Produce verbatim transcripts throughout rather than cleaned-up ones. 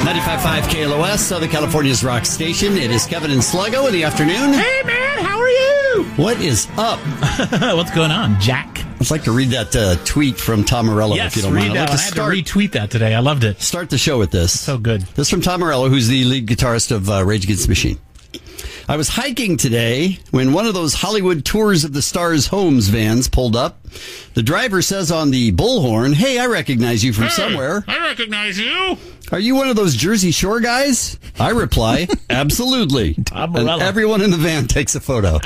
ninety-five point five K L O S, Southern California's rock station. It is Kevin and Sluggo in the afternoon. Hey, man, how are you? What is up? What's going on, Jack? I'd like to read that uh, tweet from Tom Morello, yes, if you don't read mind. that. I'd like I to had start, to retweet that today. I loved it. Start the show with this. So good. This is from Tom Morello, who's the lead guitarist of uh, Rage Against the Machine. I was hiking today when one of those Hollywood Tours of the Stars Homes vans pulled up. The driver says on the bullhorn, "Hey, I recognize you from hey, somewhere. I recognize you. Are you one of those Jersey Shore guys?" I reply, "Absolutely." Tom And Morello. everyone in the van takes a photo.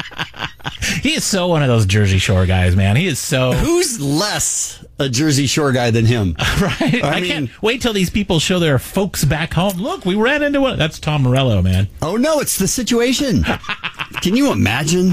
He is so one of those Jersey Shore guys, man. He is so... Who's less a Jersey Shore guy than him? Right? I, I mean, can't wait till these people show their folks back home. Look, we ran into one. That's Tom Morello, man. Oh, no, it's the situation. Can you imagine?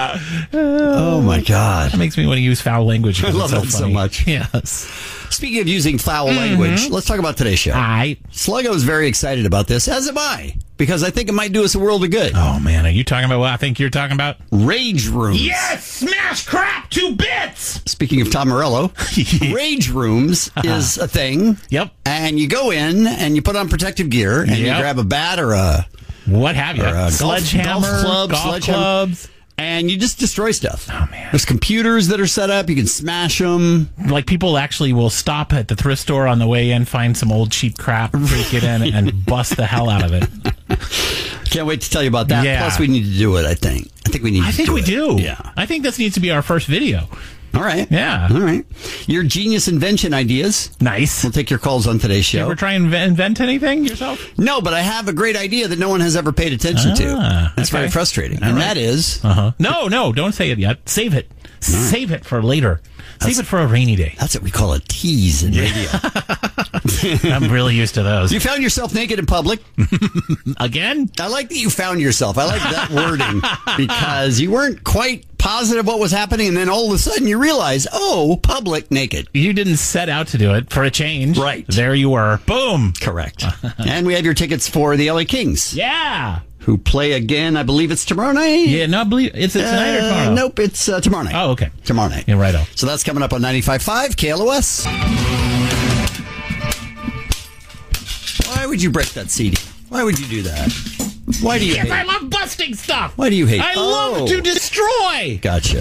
Oh, my God. That makes me want to use foul language. I love so that so funny. much. Yes. Speaking of using foul language, let's talk about today's show. I. Sluggo is very excited about this, as am I, because I think it might do us a world of good. Oh, man. Are you talking about what I think you're talking about? Rage rooms. Yes! Smash crap to bits! Speaking of Tom Morello, rage rooms is a thing. Yep. And you go in and you put on protective gear and you Yep. grab a bat or a What have you? Or, uh, golf- Sledgehammer, golf club, golf sledgehammer. clubs. and you just destroy stuff. Oh, man. There's computers that are set up. You can smash them. Like, people actually will stop at the thrift store on the way in, find some old cheap crap, take it in, and bust the hell out of it. Can't wait to tell you about that. Yeah. Plus, we need to do it, I think. I think we need I to think do we it. do. Yeah. I think this needs to be our first video. All right. Yeah. All right. Your genius invention ideas. Nice. We'll take your calls on today's You show. ever try and invent, invent anything yourself? No, but I have a great idea that no one has ever paid attention Ah, to. That's okay. very frustrating. All and right. that is... Uh-huh. No, no, don't say it yet. Save it. Save it for later. Save it for a rainy day. That's what we call a tease in radio. I'm really used to those. You found yourself naked in public. Again? I like that you found yourself. I like that wording because you weren't quite positive what was happening, and then all of a sudden you realize, oh, public naked. You didn't set out to do it for a change. Right. There you were. Boom. Correct. And we have your tickets for the L A Kings, Yeah. who play again. I believe it's tomorrow night. Yeah, no, I believe it's it tonight or Uh, tomorrow? Nope, it's uh, tomorrow night. Oh, okay. Tomorrow night. Yeah, righto. So that's coming up on ninety-five point five K L O S. Why would you break that C D? Why would you do that? Why do you Yes, hate? I love busting stuff. Why do you hate? I Oh. love to destroy. Gotcha.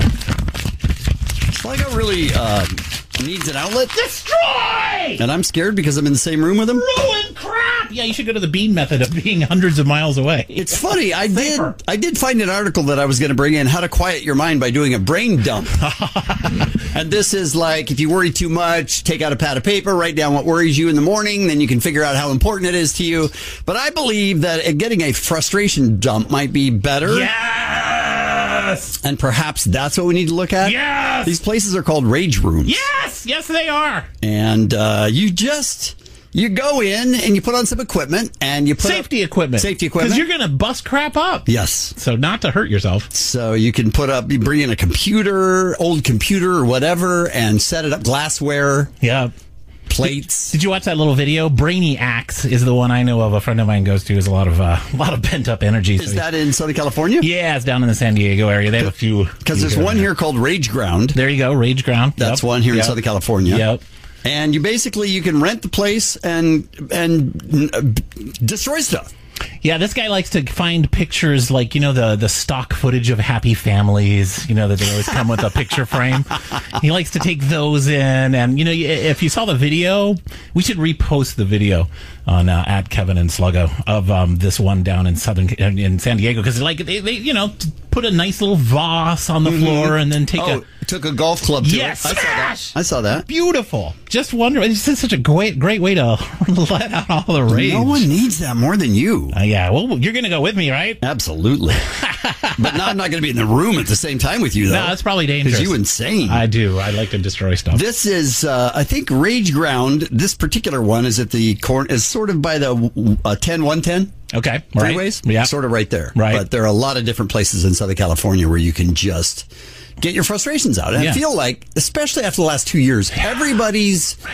Sluggo really uh, needs an outlet, Destroy! and I'm scared because I'm in the same room with him. Ruin crap! Yeah, you should go to the Bean method of being hundreds of miles away. It's funny. I did. Safer. I did find an article that I was going to bring in: how to quiet your mind by doing a brain dump. And this is like, if you worry too much, take out a pad of paper, write down what worries you in the morning, then you can figure out how important it is to you. But I believe that getting a frustration dump might be better. Yes! And perhaps that's what we need to look at. Yes! These places are called rage rooms. Yes! Yes, they are. And uh, you just, you go in and you put on some equipment and you put Safety up, equipment. Safety equipment. Because you're going to bust crap up. Yes. So not to hurt yourself. So you can put up, you bring in a computer, old computer or whatever, and set it up, glassware, Yeah. plates. Did you watch that little video? Brainy Axe is the one I know of. A friend of mine goes to. Has a lot of uh, a lot of pent up energy. Is that in Southern California? Yeah, it's down in the San Diego area. They have a few. Because there's one here called Rage Ground. There you go, Rage Ground. That's Yep. one here in Yep. Southern California. Yep. And you basically, you can rent the place and and uh, destroy stuff. Yeah, this guy likes to find pictures like, you know, the, the stock footage of happy families, you know, that they always come with a picture frame. He likes to take those in. And, you know, if you saw the video, we should repost the video on uh, at Kevin and Sluggo of um, this one down in Southern, in San Diego. Because, like, they, they, you know, put a nice little vase on the floor and then take Oh, a... took a golf club to Yes, it. I saw that. smash! I saw that. Beautiful. Just wonder. It's just such a great, great way to let out all the rage. No one needs that more than you. Uh, yeah, well, you're going to go with me, right? Absolutely. But now I'm not going to be in the room at the same time with you, though. No, that's probably dangerous. Because you insane. I do. I like to destroy stuff. This is, uh, I think, Rage Ground. This particular one is at the corner, is sort of by the uh, ten one ten. Okay. Right. Freeways? Yeah. Sort of right there. Right. But there are a lot of different places in Southern California where you can just get your frustrations out. And Yeah. I feel like, especially after the last two years, everybody's Right.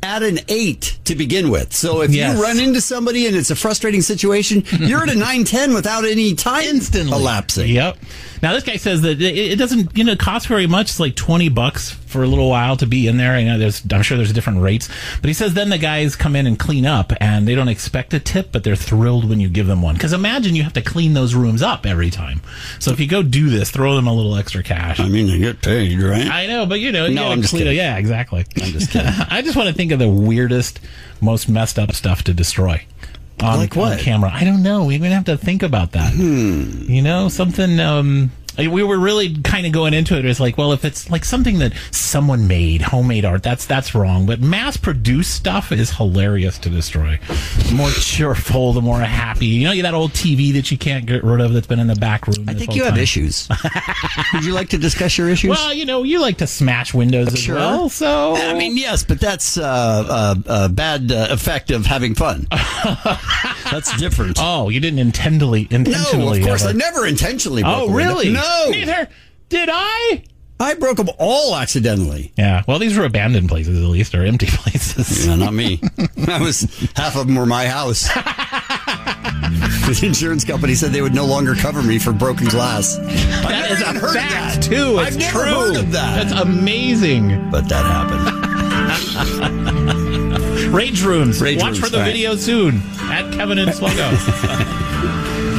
at an eight to begin with. So if Yes. you run into somebody and it's a frustrating situation, you're at a nine ten without any time Instantly elapsing. Yep. Now this guy says that it, it doesn't, you know, cost very much. It's like twenty bucks for a little while to be in there. You know, there's, I'm sure there's different rates, but he says then the guys come in and clean up, and they don't expect a tip, but they're thrilled when you give them one. Because imagine you have to clean those rooms up every time. So if you go do this, throw them a little extra cash. I mean, they get paid, right? I know, but you know, you No, gotta I'm just clean it. kidding. Yeah, exactly. I'm just kidding. I just want to think of the weirdest, most messed up stuff to destroy. On, Like what? on camera. I don't know. We're going to have to think about that. Hmm. You know, something, um, we were really kind of going into it. It's like, well, if it's like something that someone made, homemade art, that's that's wrong. But mass-produced stuff is hilarious to destroy. The more cheerful, the more happy. You know, that old T V that you can't get rid of that's been in the back room. I this think whole you have time. issues. Would you like to discuss your issues? Well, you know, you like to smash windows as Sure. well, so... I mean, yes, but that's uh, a, a bad uh, effect of having fun. That's different. Oh, you didn't intentionally, intentionally. No, of course, ever. I never intentionally broke Oh, a window. really? No. Neither did I. I broke them all accidentally. Yeah, well, these were abandoned places, at least, or empty places. Yeah, not me. That was half of them were my house. The insurance company said they would no longer cover me for broken glass. That I've is never a even heard of fact, that. too. It's I've never true. heard of that. That's amazing. But that happened. Rage Rooms. Rage Watch Rooms, for the right. video soon. At Kevin and Sluggo.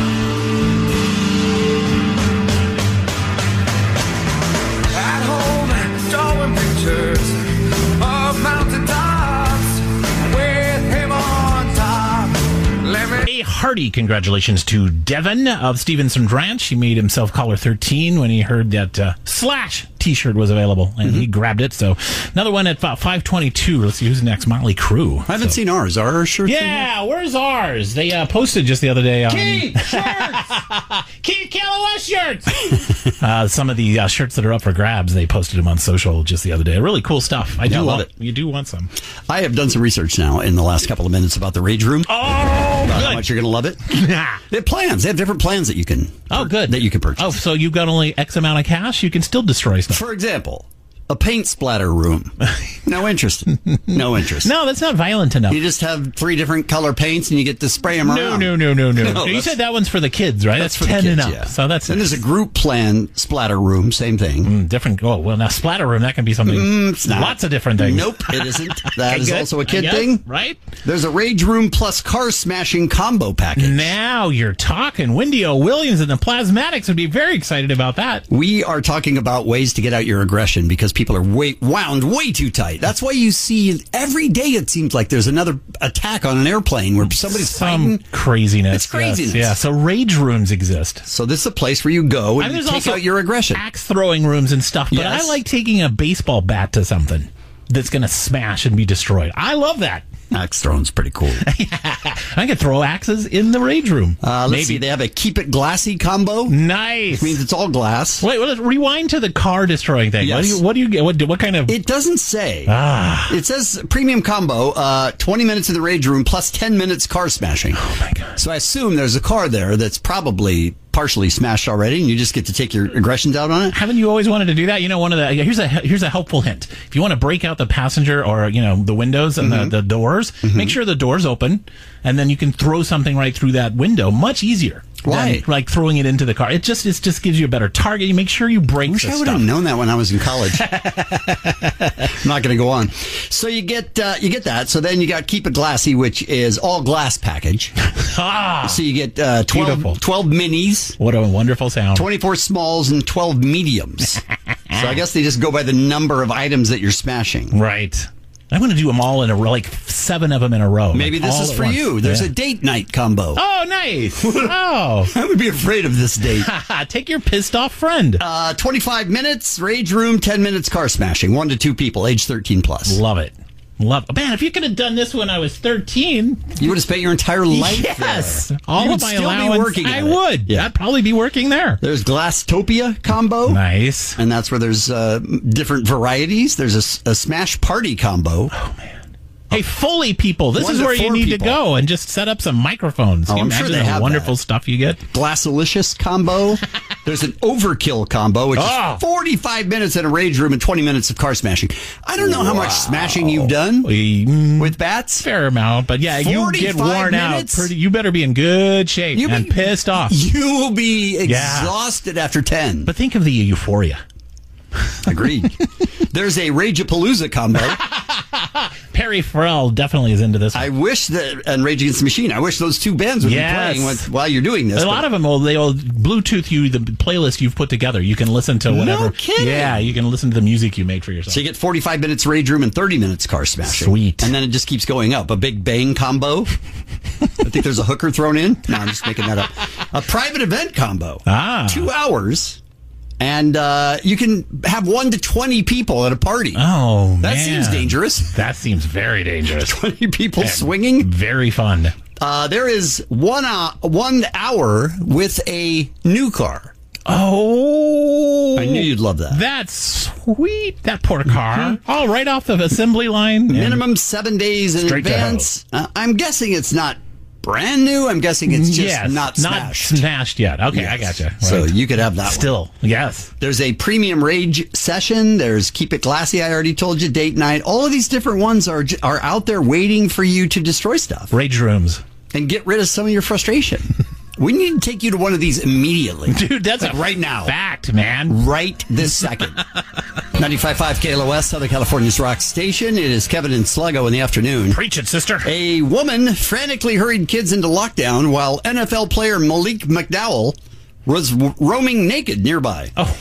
At home, drawing pictures of mountain tops with him on top. Let me A hearty congratulations to Devin of Stevenson Ranch. He made himself caller thirteen when he heard that uh, Slash t-shirt was available, and he grabbed it. So another one at about five twenty-two. Let's see who's next. Motley Crue. I haven't seen ours. Are our shirts? in there? Yeah, where's ours? They uh, posted just the other day on Keith, shirts! Keith Calloway shirts. uh, some of the uh, shirts that are up for grabs, they posted them on social just the other day. Really cool stuff. I do Yeah, I love want it. You do want some? I have done some research now in the last couple of minutes about the Rage Room. Oh, about how good. much you're going to love it. They have plans. They have different plans that you can. Oh, good. That you can purchase. Oh, so you've got only X amount of cash? You can still destroy stuff. For example, a paint splatter room. No interest. No interest. No, that's not violent enough. You just have three different color paints and you get to spray them No, around. no, no, no, no. No, you that's- said that one's for the kids, right? That's, for the ten kids, and up. yeah. So that's Then there's a group plan splatter room. Same thing. Mm, different. Oh, well, now splatter room, that can be something. Mm, it's not. Lots of different things. Nope, it isn't. That Okay, is good. also a kid I guess, thing. right? There's a Rage Room plus car smashing combo package. Now you're talking. Wendy O. Williams and the Plasmatics would be very excited about that. We are talking about ways to get out your aggression because people are way, wound way too tight. That's why you see every day it seems like there's another attack on an airplane where somebody's Some fighting. craziness. It's craziness. Yes. Yeah, so rage rooms exist. So this is a place where you go I and mean, you there's take also out your aggression. axe throwing rooms and stuff, but Yes. I like taking a baseball bat to something that's going to smash and be destroyed. I love that. Axe throwing's pretty cool. I could throw axes in the rage room. Uh, let's Maybe. see. They have a keep it glassy combo. Nice. Means it's all glass. Wait, well, let's rewind to the car destroying thing. What do Yes. you? What do you get? What, what kind of? It doesn't say. ah, It says premium combo, uh, twenty minutes in the rage room plus ten minutes car smashing. oh my god. So I assume there's a car there that's probably partially smashed already, and you just get to take your aggressions out on it. Haven't you always wanted to do that? You know, one of the here's a here's a helpful hint. If you want to break out the passenger or you know the windows and Mm-hmm. the, the doors, make sure the door's open, and then you can throw something right through that window. Much easier. Why? Than, like throwing it into the car. It just it just gives you a better target. You make sure you break I wish the I would stuff. have known that when I was in college. I'm not going to go on. So you get uh, you get that. So then you got Keep It Glassy, which is all glass package. Ah, So you get uh, Beautiful. twelve, twelve minis, what a wonderful sound. twenty-four smalls, and twelve mediums. So I guess they just go by the number of items that you're smashing. Right. I'm going to do them all in a row, like seven of them in a row. Maybe like this all is at for once. you. There's Yeah. a date night combo. Oh, nice. Oh. I would be afraid of this date. Take your pissed off friend. Uh, twenty-five minutes, rage room, ten minutes car smashing. One to two people, age thirteen plus. Love it. Love it. Man, if you could have done this when I was thirteen. You would have spent your entire life Yes. there. All You of would my still allowance. be working I at it. would. Yeah. I'd probably be working there. There's Glasstopia combo. Nice. And that's where there's uh, different varieties. There's a, s- a Smash Party combo. Oh, man. Hey, Foley people, this One is to where you four need people. to go and just set up some microphones. Oh, Can you I'm sure imagine they the have wonderful that. stuff you get? Glassalicious combo. There's an overkill combo, which Oh. is forty-five minutes in a rage room and twenty minutes of car smashing. I don't know how much smashing you've done We, mm, with bats. fair amount, but yeah, you get forty-five worn minutes? out. Pretty, you better be in good shape You and be- pissed off. You will be Yeah. exhausted after ten. But think of the euphoria. Agreed. There's a Rageapalooza combo. Perry Farrell definitely is into this one. I wish that, and Rage Against the Machine, I wish those two bands would Yes. be playing with, while you're doing this. A lot of them will they'll Bluetooth you the playlist you've put together. You can listen to whatever. kidding. Yeah, you can listen to the music you made for yourself. So you get forty-five minutes Rage Room and thirty minutes car smashing. Sweet. And then it just keeps going up. A big bang combo. I think there's a hooker thrown in. No, I'm just making that up. A private event combo. Ah. Two hours. And uh, you can have one to twenty people at a party. Oh, that man. seems dangerous. That seems very dangerous. twenty people And swinging. Very fun. Uh, there is one, uh, one hour with a new car. Oh, I knew you'd love that. That's sweet. That poor car. All right off the assembly line. Minimum seven days in Straight to advance. Uh, I'm guessing it's not brand new. I'm guessing it's just yes, not smashed. smashed yet. Okay, I Yes. gotcha. So Right. you could have that one. Still, yes. There's a premium rage session. There's Keep It Classy. I already told you. Date night. All of these different ones are j- are out there waiting for you to destroy stuff Rage rooms. and get rid of some of your frustration. We need to take you to one of these immediately. Dude, that's Like a right now. fact, man. Right this second. ninety-five point five K L O S, Southern California's rock station. It is Kevin and Sluggo in the afternoon. Preach it, sister. A woman frantically hurried kids into lockdown while N F L player Malik McDowell was w- roaming naked nearby. Oh.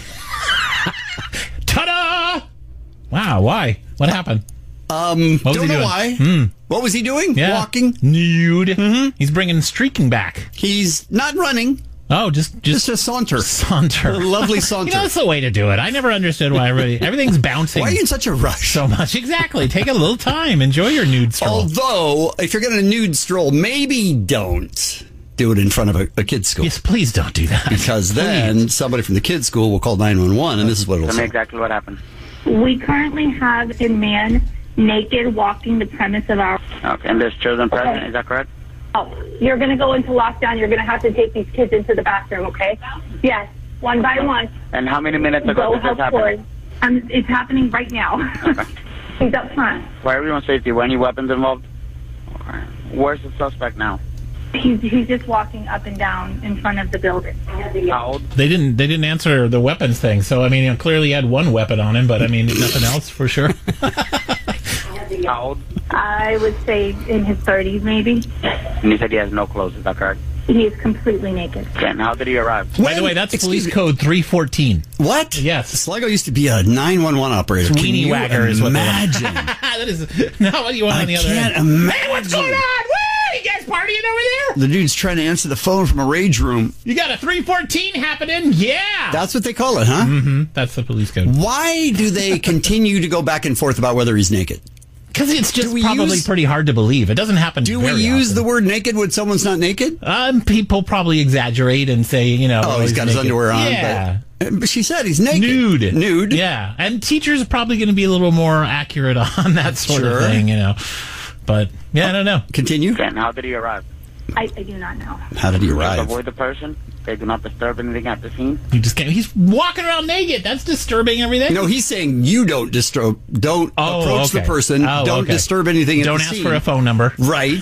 Ta-da! Wow, why? What happened? Um, What was don't he know doing? why. What was he doing? Yeah. Walking. Nude. Mm-hmm. He's bringing streaking back. He's not running. Oh, just just, Just a saunter. saunter. A lovely saunter. You know, that's the way to do it. I never understood why everybody, everything's bouncing Why are you in such a rush? so much. Exactly. Take a little time. Enjoy your nude stroll. Although, if you're going to nude stroll, maybe don't do it in front of a, a kid's school. Yes, please don't do that. Because then somebody from the kids' school will call nine one one, and this is what it'll Tell me say. exactly what happened. We currently have a man naked walking the premise of our Okay, and there's children present, is that correct? house. You're going to go into lockdown. You're going to have to take these kids into the bathroom, okay? Yes, one by one. And how many minutes ago Go did this help happen? forward. Um, it's happening right now. Okay. He's up front. For everyone's safety, were any weapons involved? Okay. Where's the suspect now? He's, he's just walking up and down in front of the building. How old? They didn't. They didn't answer the weapons thing. So I mean, you know, clearly he had one weapon on him, but I mean, nothing else for sure. How old? I would say in his thirties, maybe. And he said he has no clothes, is that correct? He is completely naked. Okay, and how did he arrive? By the way, that's Excuse police me. code three fourteen. What? Yes. Sluggo used to be a nine one one operator. Can Weenie you wagger is what they want. imagine? That is not what you want I on the other can't end. imagine. Hey, what's going on? Woo! You guys partying over there? The dude's trying to answer the phone from a rage room. You got a three fourteen happening? Yeah. That's what they call it, huh? hmm That's the police code. Why do they continue to go back and forth about whether he's naked? Because it's just Do we probably use- pretty hard to believe. It doesn't happen. Do we very use often. the word naked when someone's not naked? Um, people probably exaggerate and say, you know, Oh, he's got his naked. underwear on. Yeah. But, but she said he's naked. Nude. Nude. Yeah. And teachers are probably going to be a little more accurate on that sort Sure. of thing, you know. But, yeah, I don't know. Continue. Okay, and how did he arrive? I, I do not know. How did he Just arrive? avoid the person. They do not disturb anything at the scene. You just can't. He's walking around naked. That's disturbing everything. No, he's saying you don't disturb, don't Oh, approach okay. the person, Oh, don't okay. disturb anything. at Don't the ask scene. for a phone number. Right.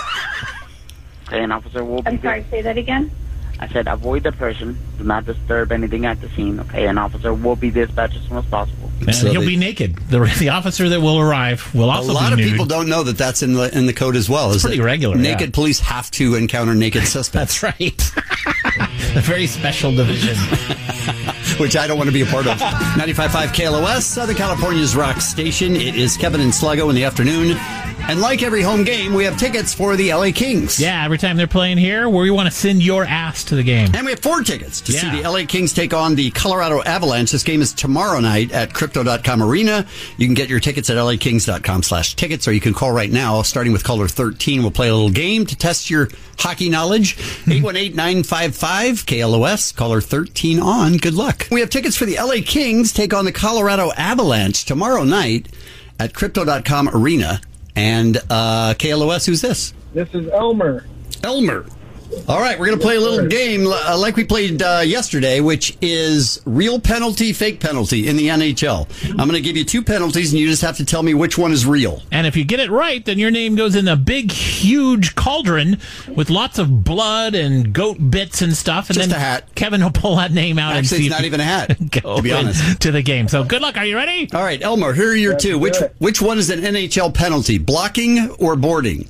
Okay, an officer will be I'm sorry, say that again? I said avoid the person. Do not disturb anything at the scene. Okay, an officer will be dispatched as soon as possible. And So he'll they- be naked. The, the officer that will arrive will A also lot be of nude. people don't know that that's in the in the code as well. Is pretty that regular, Naked yeah. police have to encounter naked suspects, That's right. A very special division. which I don't want to be a part of. ninety-five point five K L O S, Southern California's rock station. It is Kevin and Sluggo in the afternoon. And like every home game, we have tickets for the L A Kings. Yeah, every time they're playing here, we want to send your ass to the game. And we have four tickets to see Yeah. the L A Kings take on the Colorado Avalanche. This game is tomorrow night at Crypto dot com Arena. You can get your tickets at L A Kings dot com slash tickets, or you can call right now, starting with caller thirteen. We'll play a little game to test your hockey knowledge. eight one eight, nine five five, K L O S, caller thirteen on. Good luck. We have tickets for the L A Kings take on the Colorado Avalanche tomorrow night at Crypto dot com Arena. And uh, K L O S, who's this? This is Elmer. Elmer. All right, we're going to play a little game uh, like we played uh, yesterday, which is real penalty, fake penalty in the N H L. I'm going to give you two penalties, and you just have to tell me which one is real. And if you get it right, then your name goes in a big, huge cauldron with lots of blood and goat bits and stuff. And Just then a hat. Kevin will pull that name out and Actually, see it's if not you even a hat, go to be in honest. to the game. So good luck. Are you ready? All right, Elmer, here are your two. Which good. which one is an N H L penalty, blocking or boarding?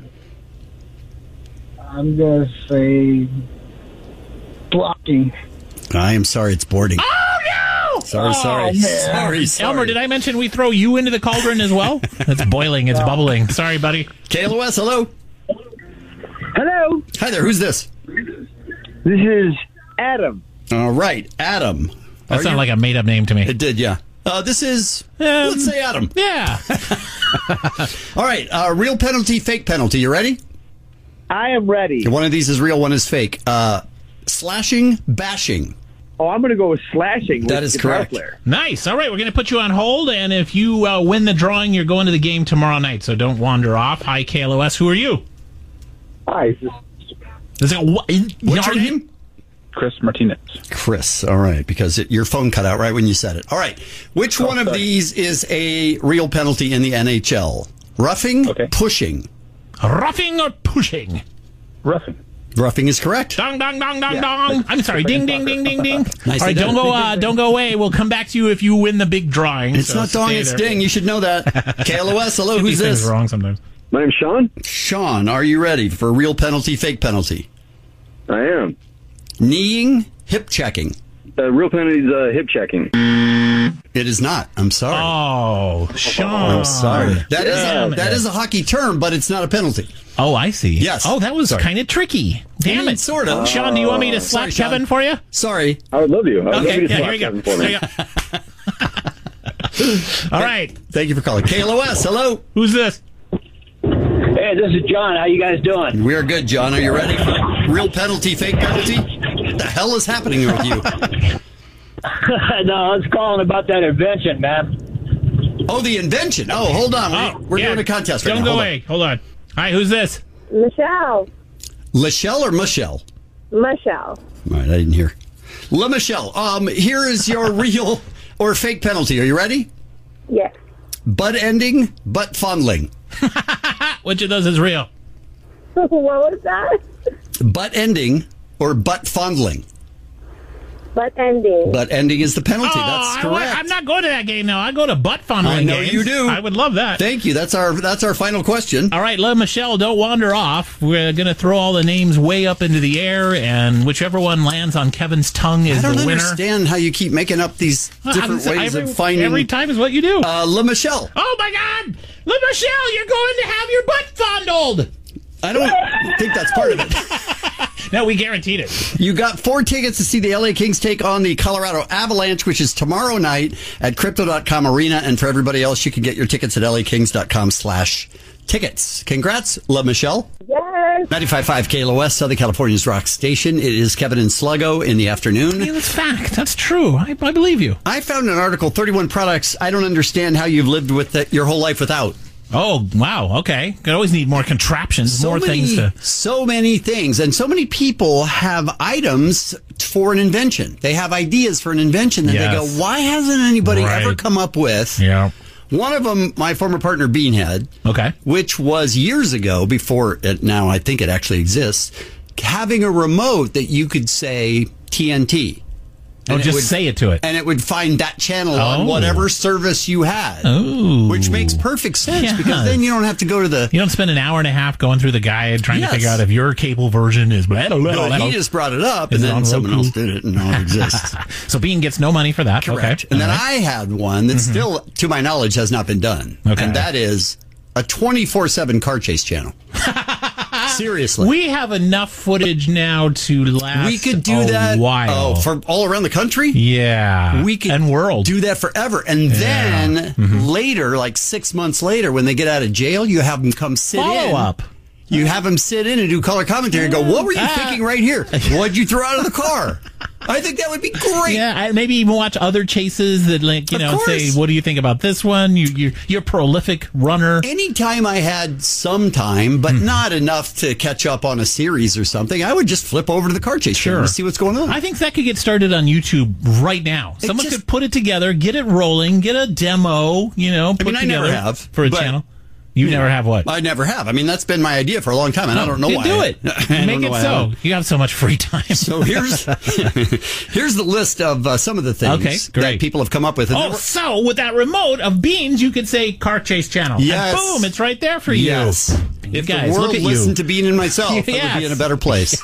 I'm going to say blocking. I am sorry, it's boarding. Oh, no! Sorry, sorry, sorry, sorry. Elmer, did I mention we throw you into the cauldron as well? It's boiling. It's bubbling. Sorry, buddy. K L O S, hello. Hello. Hi there, who's this? This is Adam. All right, Adam. That Are sounded you- like a made-up name to me. It did, yeah. Uh, this is, Um, let's say Adam. Yeah. All right, uh, real penalty, fake penalty. You ready? I am ready. One of these is real, one is fake. Uh, slashing, bashing. Oh, I'm going to go with slashing. That with is guitar correct. player. Nice. All right, we're going to put you on hold, and if you uh, win the drawing, you're going to the game tomorrow night, so don't wander off. Hi, K L O S. Who are you? Hi, this is Is it, what, What's your name? Chris Martinez. Chris. All right, because it, your phone cut out right when you said it. All right. Which one of sorry. these is a real penalty in the N H L? Roughing, Okay. pushing. Roughing or pushing? Roughing. Roughing is correct. Dong, dong, dong, dong, Yeah, dong. like- I'm sorry. Ding, ding, ding, ding, ding. Nicely All right, done. don't go, uh, don't go away. We'll come back to you if you win the big drawing. It's so not dong, stay it's there. ding. You should know that. K L O S, hello, Get who's these things this? wrong sometimes. My name's Sean. Sean, are you ready for real penalty, fake penalty? I am. Kneeing, hip checking. Uh, real penalty is uh, hip checking. It is not. I'm sorry. Oh, Sean. I'm sorry. That is Damn a, that it. is a hockey term, but it's not a penalty. Oh, I see. Yes. Oh, that was Sorry. kind of tricky. Damn I mean, it. sort of. Sean, do you want me to slap sorry, Sean. Kevin for you? Sorry. I would love you. I would love Okay, you to yeah, slap here we go. Kevin for me. There you go. All right. Thank you for calling. K L O S, hello. Who's this? Hey, this is John. How you guys doing? We're good, John. Are you ready for real penalty, fake penalty? What the hell is happening with you? No, I was calling about that invention, man. Oh, the invention. Oh, hold on. We're, Oh, we're yeah. doing a contest right Don't now. go Hold on. away. Hold on. Hi, who's this? Michelle. Lachelle or Michelle? Michelle. All right, I didn't hear. La Michelle, um, here is your real or fake penalty. Are you ready? Yes. Butt ending, butt fondling. Which of those is real? What was that? Butt ending or butt fondling. Butt ending. Butt ending is the penalty. Oh, That's I, correct. am not going to that game now. I go to butt fondling I know games. you do. I would love that. Thank you. That's our that's our final question. All right, let Michelle, don't wander off. We're going to throw all the names way up into the air, and whichever one lands on Kevin's tongue is I don't the winner. understand how you keep making up these Well, different I'm- ways every, of finding. Every time is what you do. Uh, La Michelle. Oh, my God! Le Michelle, you're going to have your butt fondled! I don't think that's part of it. No, we guaranteed it. You got four tickets to see the L A Kings take on the Colorado Avalanche, which is tomorrow night at Crypto dot com Arena. And for everybody else, you can get your tickets at L A Kings dot com slash tickets. Congrats, La Michelle. Yes. ninety-five point five K L O S, Southern California's rock station. It is Kevin and Sluggo in the afternoon. Yeah, that's fact. That's true. I, I believe you. I found an article, thirty-one products I don't understand how you've lived with it your whole life without. Oh, wow. Okay. Could always need more contraptions, So more many, things to... so many things, and so many people have items for an invention. They have ideas for an invention that Yes. they go, why hasn't anybody Right. ever come up with? Yeah. One of them, my former partner Bean had, Okay. which was years ago, before it, now I think it actually exists, having a remote that you could say T N T. Oh, And it just would- say it to it. And it would find that channel on Oh. whatever service you had. Ooh. Which makes perfect sense Yes. because then you don't have to go to the... You don't spend an hour and a half going through the guide trying Yes. to figure out if your cable version is blah, blah, blah, No, blah. he just brought it up, Is and it then on someone Roku? else did it, and now it exists. So Bean gets no money for that. Correct. Okay. And then All right. I had one that still, to my knowledge, has not been done. Okay. And that is a twenty-four seven car chase channel. Seriously. We have enough footage now to last We could do a that while. Oh, for all around the country? yeah. We could and world. do that forever. And then later, like six months later, when they get out of jail, you have them come sit in. Follow up. You have them sit in and do color commentary and go, what were you Ah. thinking right here? What'd you throw out of the car? I think that would be great. Yeah, I, maybe even watch other chases that, like, you Of know, say, course. what do you think about this one? You, you're, you're a prolific runner. Anytime I had some time, but Hmm. not enough to catch up on a series or something, I would just flip over to the car chase Sure. channel to see what's going on. I think that could get started on YouTube right now. It Someone just- could put it together, get it rolling, get a demo, you know, put mean, I together never have, for a but- channel. You never have what? I never have. I mean, that's been my idea for a long time, and I don't know you why. do it. I don't Make know it why I so. haven't. You have so much free time. So here's here's the list of uh, some of the things Okay, great. that people have come up with. And Oh, there were- so with that remote of Beans, you could say Car Chase Channel. Yes. And boom, it's right there for you. yes. You If guys, the world look at listened you. to Bean and myself, I would be Yes. in a better place.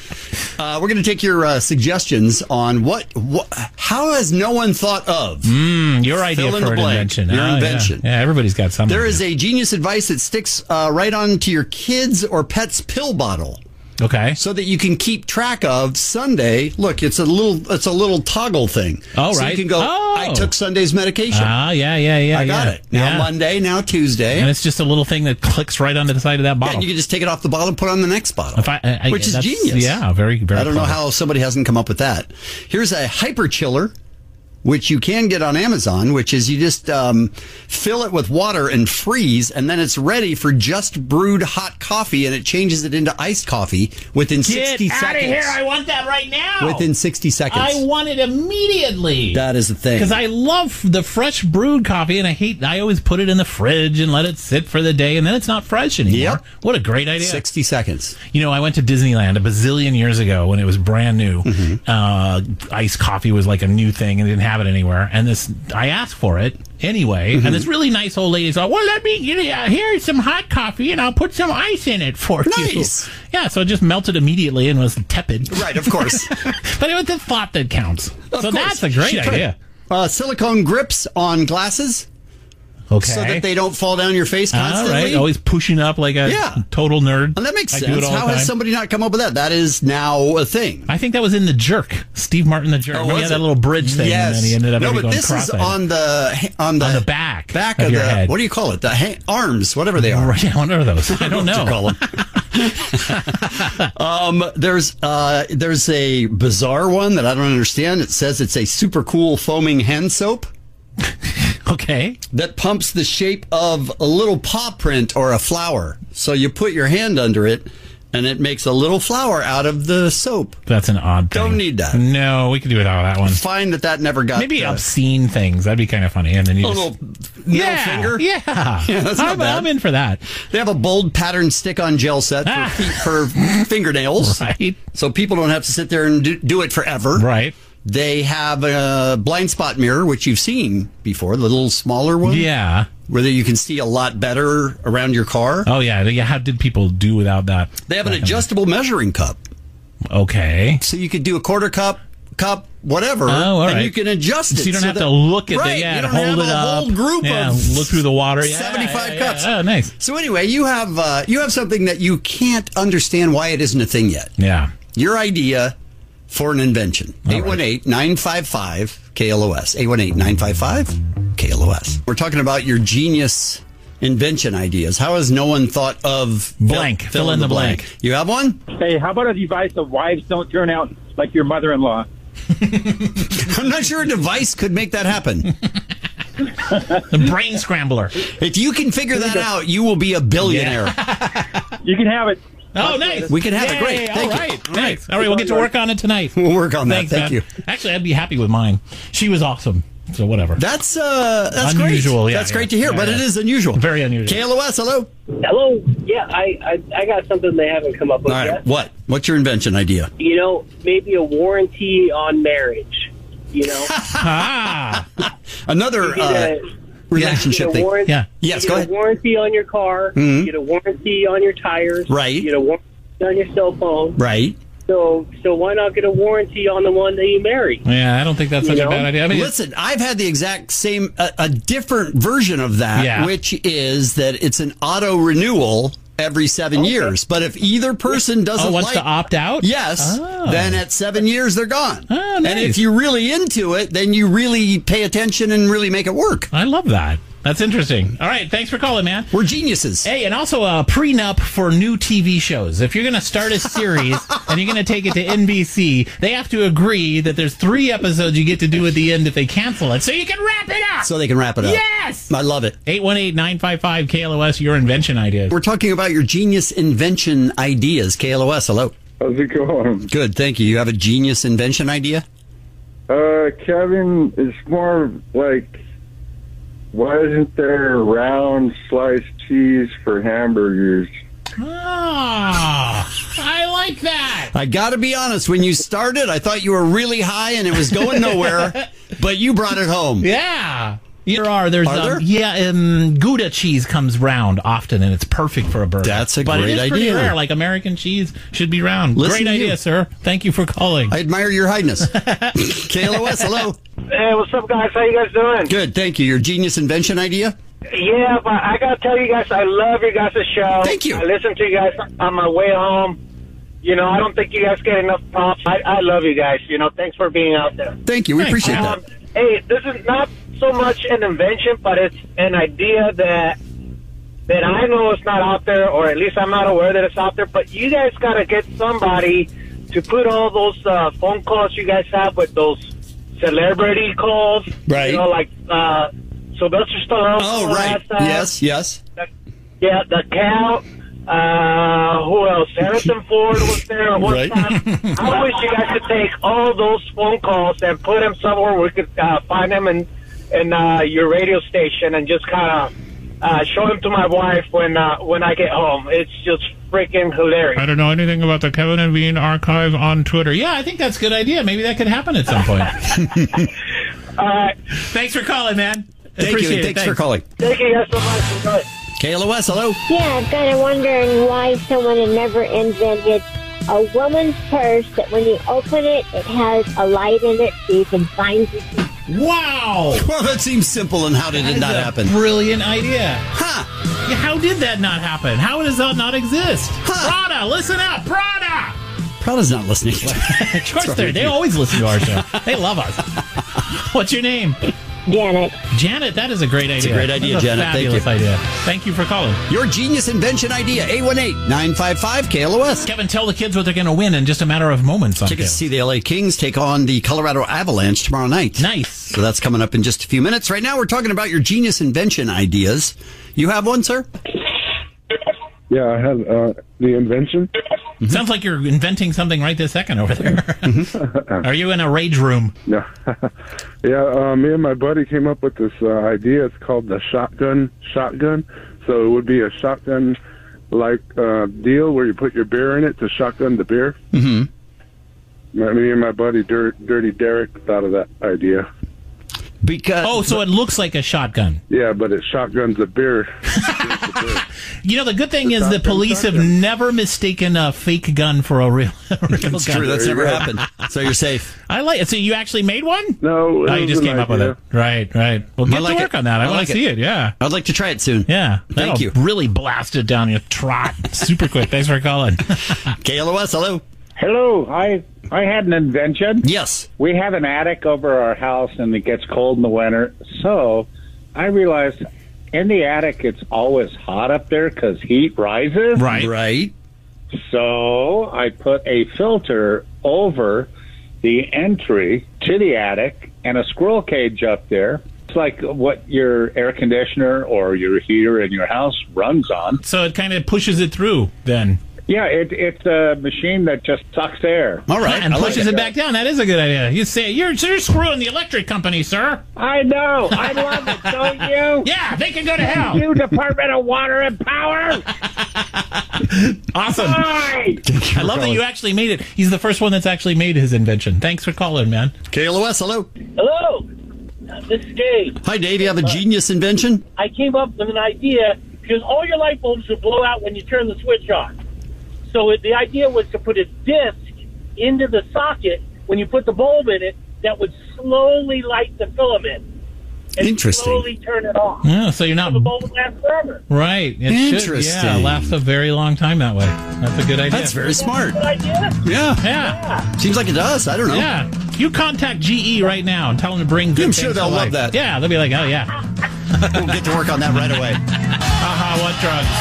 Uh, we're going to take your uh, suggestions on what, what, how has no one thought of? Mm, your idea Fill in for the an blank. invention. Your Oh, yeah. invention. Yeah. everybody's got something. There is a genius advice that sticks uh, right onto your kids' or pet's pill bottle, Okay. so that you can keep track of Sunday. Look, it's a little, it's a little toggle thing. Oh, so right. you can go. Oh. I took Sunday's medication. Ah, yeah, yeah, yeah. I got yeah. it. Now yeah. Monday, now Tuesday. And it's just a little thing that clicks right onto the side of that Yeah, bottle. and you can just take it off the bottle and put it on the next bottle, If I- I- I- which is that's- genius. yeah, very, very I don't know clever. how somebody hasn't come up with that. Here's a hyper chiller, which you can get on Amazon, which is you just um, fill it with water and freeze, and then it's ready for just brewed hot coffee, and it changes it into iced coffee within Get sixty out seconds. of here. I want that right now. Within sixty seconds. I want it immediately. That is the thing. Because I love the fresh brewed coffee, and I hate, I always put it in the fridge and let it sit for the day, and then it's not fresh anymore. Yep. What a great idea. sixty seconds. You know, I went to Disneyland a bazillion years ago when it was brand new. Mm-hmm. Uh, iced coffee was like a new thing and they didn't have it anywhere. And this, I asked for it anyway. Mm-hmm. And this really nice old lady said, well, let me get it. Uh, here's some hot coffee and I'll put some ice in it for Nice. you. Yeah, so it just melted immediately and was tepid. Right, of course. But it was the thought that counts. Of so course. that's a great She tried. idea. Uh, silicone grips on glasses Okay. so that they don't fall down your face All constantly. right, always pushing up like a Yeah. total nerd. And that makes I do it sense. all the How has time. somebody not come up with that? That is now a thing. I think that was in The Jerk. Steve Martin, The Jerk. Oh, Remember he was had it? that little bridge thing, Yes. and then he ended up no, having but going this is cross-eyed. on the on the On the back back of of, your the head. what do you call it? The ha- arms, whatever they are. Right, yeah, what are those? I don't What you know. call them. um, there's uh, there's a bizarre one that I don't understand. It says it's a super cool foaming hand soap Okay. that pumps the shape of a little paw print or a flower. So you put your hand under it, and it makes a little flower out of the soap. That's an odd thing. Don't need that. No, we could do without that one. Find that that never got Maybe uh, obscene things. That'd be kind of funny. And then you a just... little middle yeah, finger. Yeah. Yeah, that's not I'm, bad. I'm in for that. They have a bold pattern stick-on gel set for, Ah. feet, for fingernails, Right. so people don't have to sit there and do, do it forever. Right. They have a blind spot mirror, which you've seen before, the little smaller one, Yeah. where you can see a lot better around your car. Oh, yeah. Yeah. How did people do without that? They have an back in the- adjustable measuring cup, Okay. so you could do a quarter cup, cup, whatever, Oh, all and right. you can adjust it. So you don't have that- to look at right, the, yeah, you don't hold have it a up. whole group yeah, of look through the water. Yeah, seventy-five yeah, cups. Yeah. Oh, nice. So anyway, you have uh, you have something that you can't understand why it isn't a thing yet. Yeah. Your idea for an invention. All right. eight one eight, nine five five, K L O S. eight one eight, nine five five, K L O S. We're talking about your genius invention ideas. How has no one thought of Blank. Fill in the blank. You have one? Hey, how about a device so wives don't turn out like your mother-in-law? I'm not sure a device could make that happen. The brain scrambler. If you can figure that out, you will be a billionaire. You can have it. Oh, nice. We can have it. Yay, Great. Thank all you. right. Thanks. All right, we'll get to work on it tonight. We'll work on that. Thanks, Thank man. you. Actually, I'd be happy with mine. She was awesome. So whatever. That's uh, that's Unusual, great. yeah, that's yeah. great to hear, Yeah, but yeah. it is unusual. Very unusual. K L O S, hello. Hello. Yeah, I, I I got something they haven't come up with All right. yet. What? What's your invention idea? You know, maybe a warranty on marriage. You know, Ah. Another you get uh, a, relationship you get a thing. warranty, Yeah. Yes, you go get ahead. a warranty on your car. Mhm. You get a warranty on your tires. Right. You get a warranty on your cell phone. Right. So so why not get a warranty on the one that you marry? Yeah, I don't think that's such You a know? bad idea. I mean, Listen, I've had the exact same, a, a different version of that, Yeah. which is that it's an auto renewal every seven years. But if either person doesn't oh, wants like, to opt out? yes, Oh. then at seven years they're gone. Oh, And nice. if you're really into it, then you really pay attention and really make it work. I love that. That's interesting. All right, thanks for calling, man. We're geniuses. Hey, and also a prenup for new T V shows. If you're going to start a series and you're going to take it to N B C, they have to agree that there's three episodes you get to do at the end if they cancel it, so you can wrap it up. So they can wrap it up. Yes! I love it. eight one eight, nine five five, K L O S, your invention ideas. We're talking about your genius invention ideas. K L O S, hello. How's it going? Good, thank you. You have a genius invention idea? Uh, Kevin, it's more like, why isn't there round sliced cheese for hamburgers? Ah, I like that. I got to be honest. When you started, I thought you were really high and it was going nowhere, but you brought it home. Yeah. There are. There's Are there? Um, yeah, um, Gouda cheese comes round often, and it's perfect for a burger. That's a but great it is pretty idea. rare. Like American cheese should be round. Listen great to idea, you. sir. Thank you for calling. I admire your highness. K L O S, hello. Hey, what's up, guys? How you guys doing? Good, thank you. Your genius invention idea? Yeah, but I gotta tell you guys, I love your guys' show. Thank you. I listen to you guys on my way home. You know, I don't think you guys get enough props. I, I love you guys. You know, thanks for being out there. Thank you. We Thanks. appreciate Um, that. hey, this is not so much an invention, but it's an idea that that I know is not out there, or at least I'm not aware that it's out there. But you guys gotta get somebody to put all those uh, phone calls you guys have with those celebrity calls. Right. You know, like uh, Sylvester Stallone. Oh, right. last time. Yes, yes. The, yeah, the cow. Uh, who else? Harrison Ford was there at one Right. time. I wish you guys could take all those phone calls and put them somewhere where we could uh, find them in, in uh, your radio station and just kind of uh, show them to my wife when uh, when I get home. It's just freaking hilarious. I don't know anything about the Kevin and Bean archive on Twitter. Yeah, I think that's a good idea. Maybe that could happen at some point. All right. Thanks for calling, man. Thank Appreciate you. it. And thanks, for calling. Thank you guys so much. Enjoy. K L O S, hello. Yeah, I'm kind of wondering why someone had never invented a woman's purse that when you open it, it has a light in it so you can find your keys. Wow. Well, that seems simple, and how did it not That's a happen? Brilliant idea. Huh. Yeah, how did that not happen? How does that not exist? Huh. Prada, listen up, Prada! Prada's not listening. Of course they They always listen to our show. They love us. What's your name? Janet. Janet, that is a great idea. a great idea, That's a Janet. Thank Fabulous you. idea. Thank you for calling. Your genius invention idea, eight one eight, nine five five, K L O S. Kevin, tell the kids what they're going to win in just a matter of moments on Tickets to Kevin. see the L A Kings take on the Colorado Avalanche tomorrow night. Nice. So that's coming up in just a few minutes. Right now, we're talking about your genius invention ideas. You have one, sir? Yeah, I had uh, the invention. Mm-hmm. Sounds like you're inventing something right this second over there. Mm-hmm. Are you in a rage room? No. yeah, uh, me and my buddy came up with this uh, idea. It's called the shotgun shotgun. So it would be a shotgun like uh, deal where you put your beer in it to shotgun the beer. Mm-hmm. Me and my buddy Dir- Dirty Derek thought of that idea. Because Oh, so it looks like a shotgun. Yeah, but it shotguns the beer. You know, the good thing is the shotgun police have shotgun. never mistaken a fake gun for a real, a real it's gun. true. That's There you never go. happened. So you're safe. I like it. So you actually made one? No, it Oh, you was just an came up with idea. it. Right, right. Well, get like to work it. on that. I, I want like to see it. it. Yeah. I'd like to try it soon. Yeah. Thank That'll you. really blast it down your trot super quick. Thanks for calling. K L O S, hello. Hello, I I had an invention. Yes. We have an attic over our house, and it gets cold in the winter. So I realized in the attic it's always hot up there because heat rises. Right. Right. So I put a filter over the entry to the attic and a squirrel cage up there. It's like what your air conditioner or your heater in your house runs on. So it kind of pushes it through then. Yeah, it, it's a machine that just sucks air. All right. And I like pushes it. it back down. That is a good idea. You say, you're, you're screwing the electric company, sir. I know. I love it, don't you? Yeah, they can go to hell. You Department of Water and Power. Awesome. Hi. I love that you actually made it. He's the first one that's actually made his invention. Thanks for calling, man. K L O S, hello. Hello. This is Dave. Hi, Dave. You have a genius invention? I came up with an idea because all your light bulbs will blow out when you turn the switch on. So it, the idea was to put a disc into the socket when you put the bulb in it that would slowly light the filament and Interesting. slowly turn it off. Yeah, so you're not... The bulb would last forever. Right. It should, Interesting. yeah, lasts a very long time that way. That's a good idea. That's very smart. Good idea? Yeah. Yeah. Seems like it does. I don't know. Yeah. You contact G E right now and tell them to bring good I'm things sure they'll to love life. that. Yeah, they'll be like, oh, yeah. We'll get to work on that right away. Uh-huh, what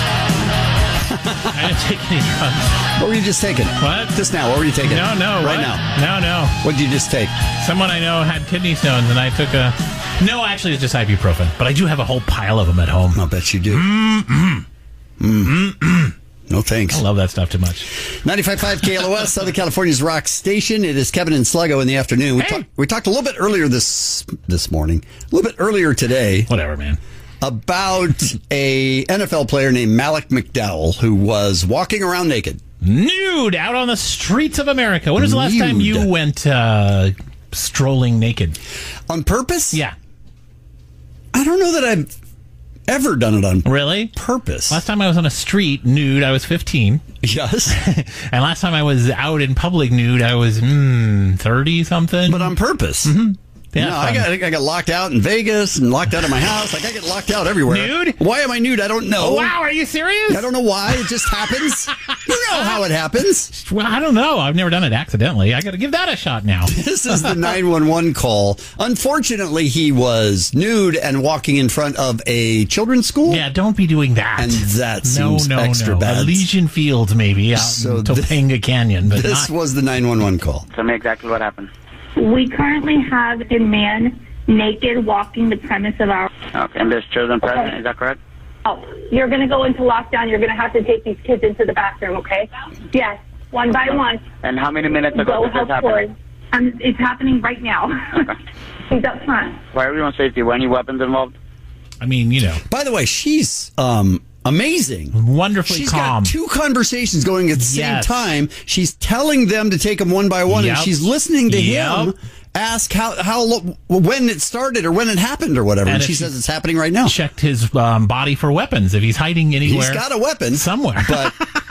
drugs? I didn't take any drugs. What were you just taking? What? Just now. What were you taking? No, no. Right what? now. No, no. What did you just take? Someone I know had kidney stones, and I took a... No, actually, it's just ibuprofen. But I do have a whole pile of them at home. I'll bet you do. Mm-mm. Mm. No thanks. I love that stuff too much. ninety-five point five K L O S, Southern California's rock station. It is Kevin and Sluggo in the afternoon. We, Hey. talk, we talked a little bit earlier this this morning, a little bit earlier today. Whatever, man. About a N F L player named Malik McDowell who was walking around naked. Nude out on the streets of America. When was the last time you Nude. went uh, strolling naked? On purpose? Yeah. I don't know that I've ever done it on Really? purpose. Last time I was on a street nude, I was fifteen. Yes. And last time I was out in public nude, I was mm, thirty something. But on purpose. Mm-hmm. Yeah, no, I got I got locked out in Vegas and locked out of my house. Like I get locked out everywhere. Nude? Why am I nude? I don't know. Oh, wow, are you serious? I don't know why. It just happens. You know how it happens. Well, I don't know. I've never done it accidentally. I got to give that a shot now. This is the nine one one call. Unfortunately, he was nude and walking in front of a children's school. Yeah, don't be doing that. And that no, seems no, extra no. bad. Elysian Fields, maybe, out So in thi- Topanga Canyon. But This not- was the nine one one call. Tell me exactly what happened. We currently have a man naked walking the premise of our... Okay, and there's children present, is that correct? Oh, you're going to go into lockdown. You're going to have to take these kids into the bathroom, okay? Yes, one by one. And how many minutes ago Go did this help happen? towards. Um, it's happening right now. Okay. He's up front. For everyone's safety, were any weapons involved? I mean, you know, By the way, she's um amazing. wonderfully She's calm. got two conversations going at the same Yes. time. She's telling them to take them one by one, Yep. and she's listening to Yep. him ask how how lo- when it started or when it happened or whatever. And, And she if says she- it's happening right now. Checked his um, body for weapons if he's hiding anywhere. He's got a weapon somewhere. but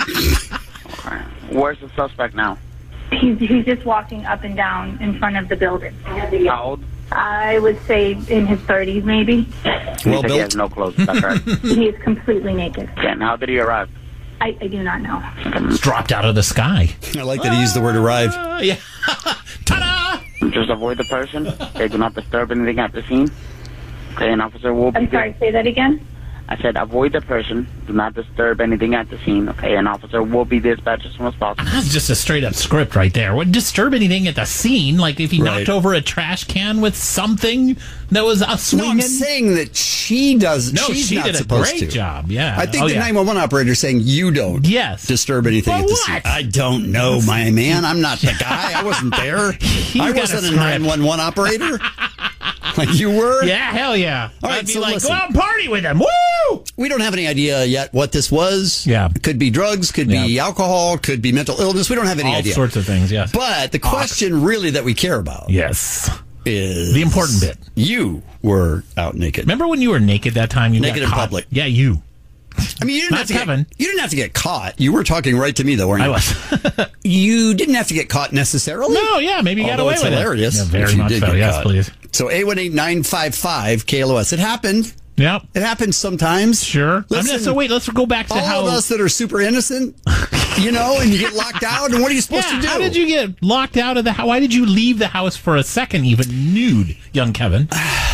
Where's the suspect now? He's, he's just walking up and down in front of the building. How old? I would say in his thirties, maybe. He well said he built. has no clothes, is that correct? He is completely naked. Okay, and how did he arrive? I, I do not know. It's dropped out of the sky. I like that he used the word arrive. Uh, yeah. Ta-da! Just avoid the person. Okay, do not disturb anything at the scene. Okay, an officer will be I'm sorry, there. say that again? I said avoid the person. Do not disturb anything at the scene. Okay, an officer will be dispatched as soon as possible. That's just a straight up script right there. What disturb anything at the scene? Like if he Right. knocked over a trash can with something that was a No, swinging. I'm saying that she does. No, she's she not did a supposed great to. job. Yeah. I think Oh, the yeah. nine one one operator is saying you don't. Yes. Disturb anything Well, at the what? scene. I don't know, my man. I'm not the guy. I wasn't there. I got a wasn't a script. nine one one operator. Like you were. Yeah, hell yeah. All right, I'd be so like, listen. go out and party with him. Woo! We don't have any idea yet what this was. Yeah. It could be drugs, could be Yeah. alcohol, could be mental illness. We don't have any All idea. sorts of things, yes. But the question really that we care about Yes. is The important bit. You were out naked. Remember when you were naked that time? You Naked got in caught? public. Yeah, you. I mean, you didn't Not have to Kevin. Get, you didn't have to get caught. You were talking right to me, though, weren't you? I was. You didn't have to get caught necessarily. No, yeah, maybe you got Although away it's with hilarious it. Yeah, if very you much did so. get Yes, caught. please. So eight one eight nine five five K L O S. It happened. Yep. It happens sometimes. Sure. I Listen, mean, so wait, let's go back to all how of us that are super innocent, you know, and you get locked out, and what are you supposed yeah, to do? how did you get locked out of the house? Why did you leave the house for a second, even nude, young Kevin?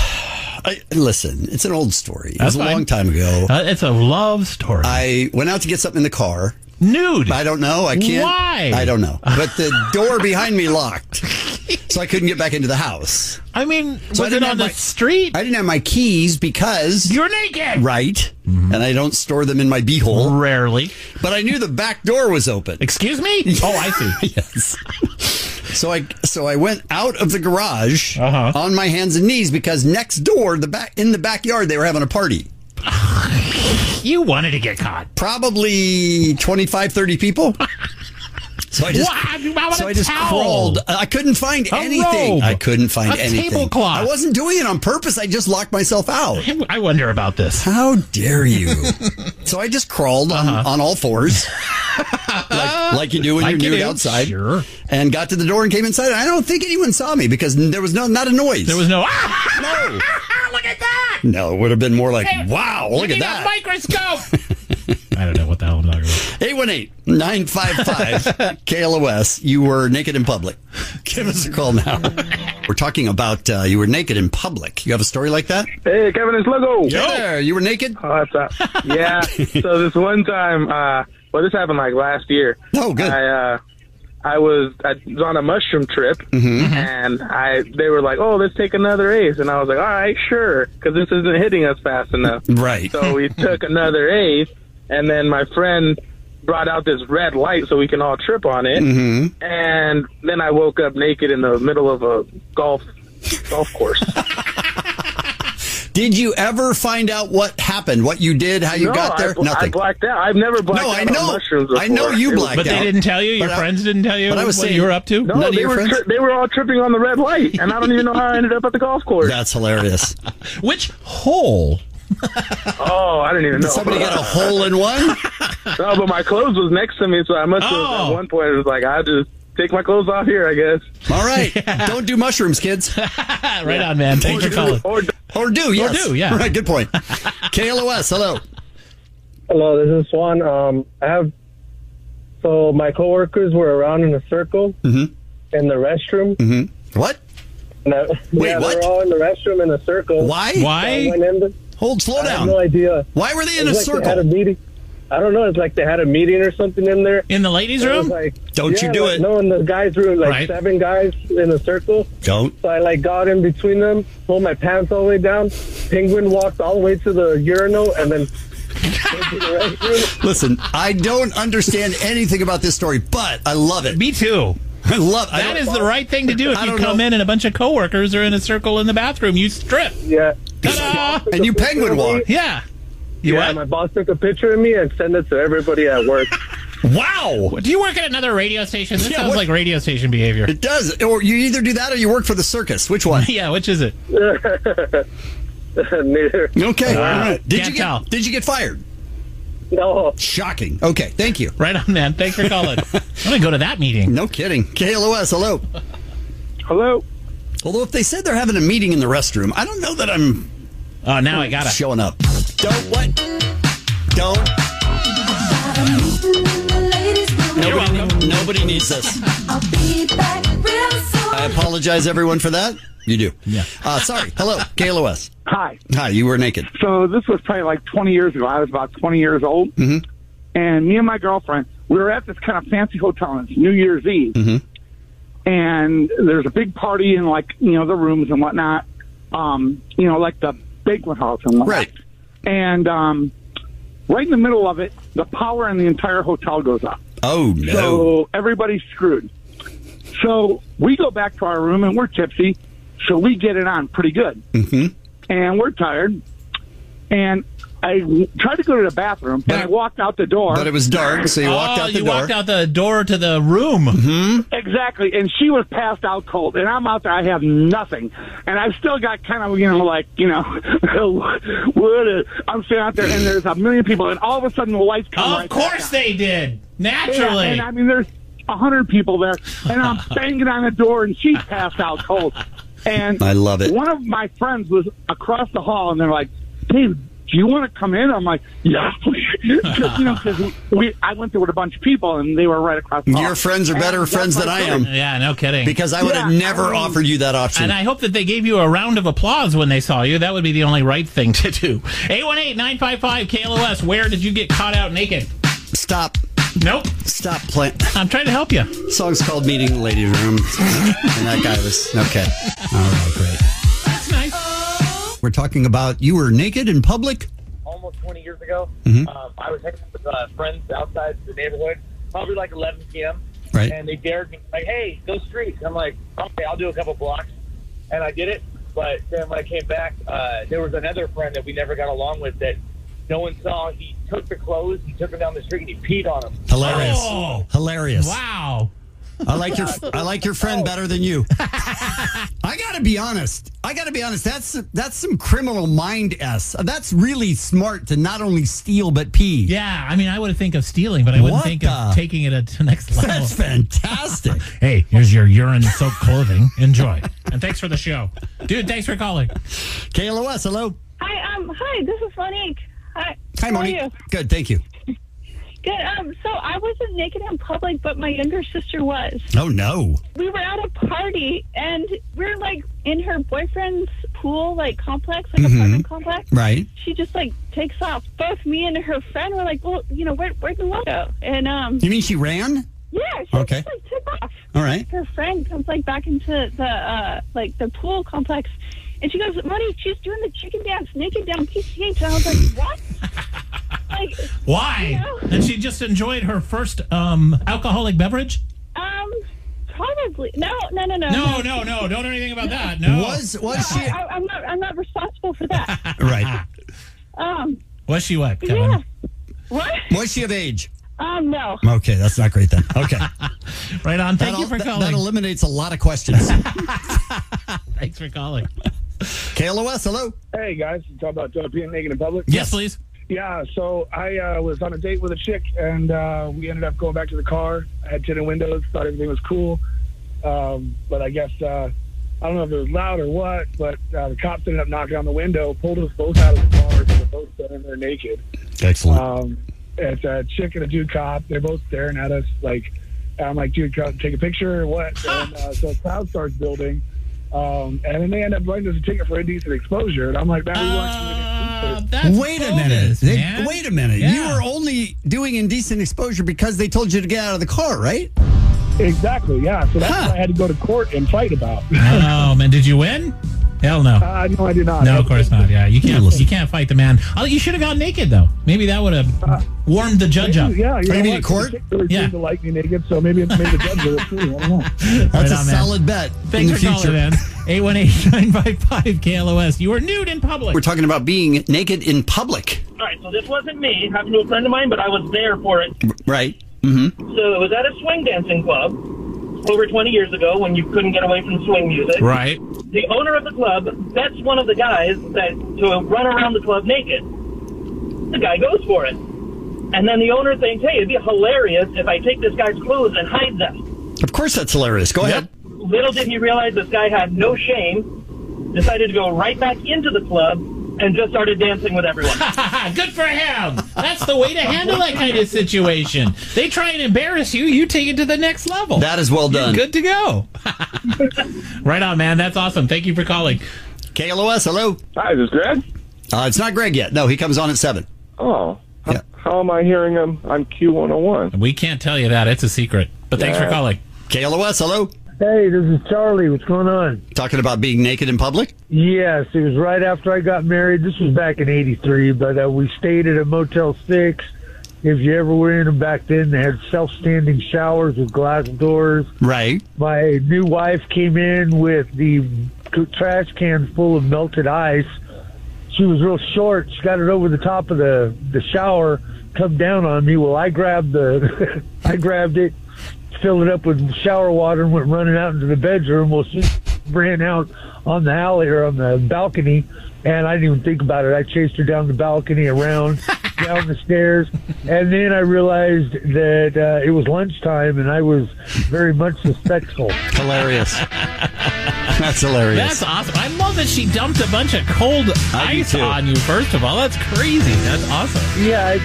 I, listen, it's an old story. It That's was a fine. long time ago. Uh, it's a love story. I went out to get something in the car. Nude. I don't know. I can't. Why? I don't know. But the door behind me locked, so I couldn't get back into the house. I mean, So I was didn't it on have the my- street? I didn't have my keys because You're naked. right, and I don't store them in my beehole. Rarely. But I knew the back door was open. Excuse me? Oh, I see. Yes. So I so I went out of the garage Uh-huh. on my hands and knees because next door, the back in the backyard, they were having a party. You wanted to get caught. Probably twenty-five, thirty people. So I just, What? How about so a I just towel? crawled. I couldn't find A anything. robe. I couldn't find A anything. tablecloth. I wasn't doing it on purpose. I just locked myself out. I wonder about this. How dare you? So I just crawled on, Uh-huh. on all fours, like, like you do when Like you're you nude do. outside. Sure. And got to the door and came inside. I don't think anyone saw me because there was no not a noise. There was no. Ah! no. Look at that! No, it would have been more like, Hey, wow, look we at need that. A microscope. I don't know what the hell I'm talking about. eight one eight, nine five five, K L O S. You were naked in public. Give us a call now. We're talking about uh, you were naked in public. You have a story like that? Hey, Kevin, it's Logo. Yeah, there. You were naked? Oh, what's up? Yeah. So this one time, uh, well, this happened like last year. Oh, good. I, uh, I was I was on a mushroom trip, Mm-hmm. and I they were like, "Oh, let's take another ace," and I was like, "All right, sure," because this isn't hitting us fast enough. Right. So we took another ace, and then my friend brought out this red light so we can all trip on it, Mm-hmm. and then I woke up naked in the middle of a golf golf course. Did you ever find out what happened, what you did, how you no, got there? I, Nothing. I blacked out. I've never blacked No, out I on know. mushrooms before. I know you It was- blacked But they out. didn't tell you? Your But I- friends didn't tell you but I was what saying- you were up to? No, None of they your were friends? tri- they were all tripping on the red light, and I don't even know how I ended up at the golf course. That's hilarious. Which hole? Oh, I didn't even know. Did somebody get a hole in one? No, but my clothes was next to me, so I must have Oh. at one point it was like I just take my clothes off here, I guess. All right. Don't do mushrooms, kids. Right on, man. Thanks for calling. Or Or do, yes. do, yeah. Right, good point. K L O S, hello. Hello, this is Swan. Um, I have so my coworkers were around in a circle Mm-hmm. in the restroom. Mm-hmm. What? And I, Wait, yeah, what? they were all in the restroom in a circle. Why? So I Why? went in the, Hold, slow I have down. no idea. Why were they in a It's like They had a circle? meeting. I don't know. It's like they had a meeting or something in there. In the ladies' It was room? like, Don't you yeah, do like, it. No, in the guys' room, like Right. seven guys in a circle. Don't. So I like got in between them, pulled my pants all the way down. Penguin walked all the way to the urinal, and then went to the restroom. Listen, I don't understand anything about this story, but I love it. Me too. I love it. I That don't- is the right thing to do. If I you don't come know. in and a bunch of coworkers are in a circle in the bathroom, you strip. Yeah. Ta-da! And you penguin walk. Yeah. You yeah, what? my boss took a picture of me and sent it to everybody at work. Wow. Do you work at another radio station? This Yeah, sounds what- like radio station behavior. It does. Or you either do that or you work for the circus. Which one? Yeah, which is it? Neither. Okay. Wow. All right. Did Can't you get tell. Did you get fired? No. Shocking. Okay. Thank you. Right on, man. Thanks for calling. I'm going to go to that meeting. No kidding. K L O S, hello. hello. Although if they said they're having a meeting in the restroom, I don't know that I'm Oh, now I got it. showing up. Don't what? Don't. You're Nobody, welcome. nobody needs this. I apologize, everyone, for that. You do. Yeah. Uh, sorry. Hello. K L O S. Hi. Hi. You were naked. So this was probably like twenty years ago. I was about twenty years old. Mm-hmm. And me and my girlfriend, we were at this kind of fancy hotel, and it's New Year's Eve. Mm-hmm. And there's a big party in, like, you know, the rooms and whatnot. Um, you know, like the banquet halls and whatnot. Right. And um, right in the middle of it, the power in the entire hotel goes up. Oh, no. So everybody's screwed. So we go back to our room, and we're tipsy, so we get it on pretty good. Mm-hmm. And we're tired. And I w- tried to go to the bathroom, But and I it- walked out the door. But it was dark, so you walked oh, out the you door. walked out the door to the room. Mm-hmm. Exactly. And she was passed out cold, and I'm out there. I have nothing. And I've still got kind of, you know, like, you know, what a, I'm sitting out there, and there's a million people, and all of a sudden the lights come Of right course back they did. on. Naturally. Yeah, and I mean, there's a hundred people there, and I'm banging on the door, and she's passed out cold. And I love it. One of my friends was across the hall, and they're like, "Dave, do you want to come in?" I'm like, "Yeah, please." Cause, you know, because we, I went there with a bunch of people, and they were right across the hall. Your friends are better And friends that's than my I am. story. Yeah, no kidding. Because I would have Yeah, never I mean- offered you that option. And I hope that they gave you a round of applause when they saw you. That would be the only right thing to do. eight one eight, nine five five, K L O S. Where did you get caught out naked? Stop. Nope. Stop playing. I'm trying to help you. Song's called Meeting in the Ladies' Room. And that guy was, okay. All right, great. That's nice. We're talking about you were naked in public? Almost twenty years ago, Mhm. um, I was hanging out with uh, friends outside the neighborhood, probably like eleven p.m. Right. And they dared me, like, "Hey, go street." I'm like, "Okay, I'll do a couple blocks," and I did it. But then when I came back, uh, there was another friend that we never got along with that no one saw. He took the clothes, he took them down the street, and he peed on them. Hilarious. Oh. Hilarious. Wow. I like your I like your friend better than you. I got to be honest. I got to be honest. That's that's some criminal mind s. That's really smart to not only steal but pee. Yeah, I mean, I would think of stealing, but I wouldn't What think the- of taking it to the next level. That's fantastic. Hey, here's your urine-soaked clothing. Enjoy. And thanks for the show. Dude, thanks for calling. K L O S, hello. Hi, um, hi, this is Monique. Hi. Hi, How are Monique. you? Good, thank you. Good. Um, so I wasn't naked in public, but my younger sister was. Oh, no. We were at a party, and we are like in her boyfriend's pool, like complex, like Mhm. apartment complex. Right. She just like takes off. Both me and her friend were like, well, you know, where, where'd the one go? And um, You mean she ran? yeah, she Okay. just like took off. All right. Her friend comes like back into the uh, like the pool complex, and she goes, "Money, she's doing the chicken dance naked down P C H." And I was like, "What?" Like, Why? you know? And she just enjoyed her first um, alcoholic beverage? Um, probably no, no, no, no, No, no, no. Don't know anything about that. No. Was was No, she? I, I, I'm not. I'm not responsible for that. Right. Um, Was she what, but Kevin? yeah. What? Was she of age? Um, no. Okay, that's not great then. Okay. Right on. Thank That you el- for that- calling. That eliminates a lot of questions. Thanks for calling. K L O S, hello. Hey guys, you talk about uh, being naked in public. Yes, please. Yeah, so I uh, was on a date with a chick, and uh, we ended up going back to the car. I had tinted windows, thought everything was cool, um, but I guess uh, I don't know if it was loud or what. But uh, the cops ended up knocking on the window, pulled us both out of the car, so we're both standing there naked. Excellent. Um, it's a chick and a dude cop. They're both staring at us. Like, I'm like, dude, come take a picture or what? And uh, so a crowd starts building. Um, and then they end up writing us a ticket for indecent exposure. And I'm like, man, we want you to That's Wait a bogus, minute. They- man. wait a minute. You Yeah. were only doing indecent exposure because they told you to get out of the car, right? Exactly, yeah. So that's Huh. what I had to go to court and fight about. Oh, man. Did you win? Hell no. Uh, no, I did not. No, of course not. Yeah, you can't. You can't fight the man. Oh, you should have gone naked though. Maybe that would have warmed the judge up. Yeah, you Are you know mean what? in court? The chick really Yeah. seemed to like me naked, so maybe it made the judge really true. I don't know. That's Right a on, man. solid bet Thanks in the for calling, future. man. eight one eight, nine five five, K L O S. You are nude in public. We're talking about being naked in public, All right, so this wasn't me. Happened to a friend of mine, but I was there for it. right? Mm-hmm. So it was at a swing dancing club over twenty years ago when you couldn't get away from swing music. Right. The owner of the club bets one of the guys that to run around the club naked. The guy goes for it. And then the owner thinks, hey, it'd be hilarious if I take this guy's clothes and hide them. Of course, that's hilarious. Go ahead. Little did he realize this guy had no shame, decided to go right back into the club, and just started dancing with everyone. Good for him. That's the way to handle that kind of situation. They try and embarrass you, you take it to the next level. That is well done. You're good to go. Right on, man. That's awesome. Thank you for calling. K L O S, hello. Hi, is this Greg? Uh, it's not Greg yet. No, he comes on at seven. Oh, how, Yeah. how am I hearing him on Q one oh one? We can't tell you that. It's a secret. But thanks for Yeah. calling. K L O S, hello. Hey, this is Charlie. What's going on? Talking about being naked in public? Yes, it was right after I got married. This was back in eighty-three, but uh, we stayed at a Motel six. If you ever were in them back then, they had self-standing showers with glass doors. Right. My new wife came in with the trash can full of melted ice. She was real short. She got it over the top of the, the shower, come down on me. Well, I grabbed the, I grabbed it, filled it up with shower water, and went running out into the bedroom. Well, she ran out on the alley or on the balcony, and I didn't even think about it. I chased her down the balcony, around, down the stairs, and then I realized that uh, it was lunchtime, and I was very much suspectful. Hilarious. That's hilarious. That's awesome. I love that she dumped a bunch of cold I do ice too. on you, first of all. That's crazy. That's awesome. Yeah. I,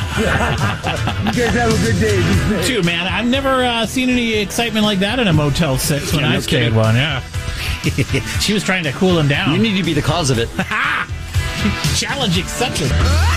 you guys have a good day. Be safe. Too, man. I've never uh, seen any excitement like that in a Motel six when Yeah, I no stayed kidding. one. Yeah. She was trying to cool him down. You need to be the cause of it. Challenge accepted.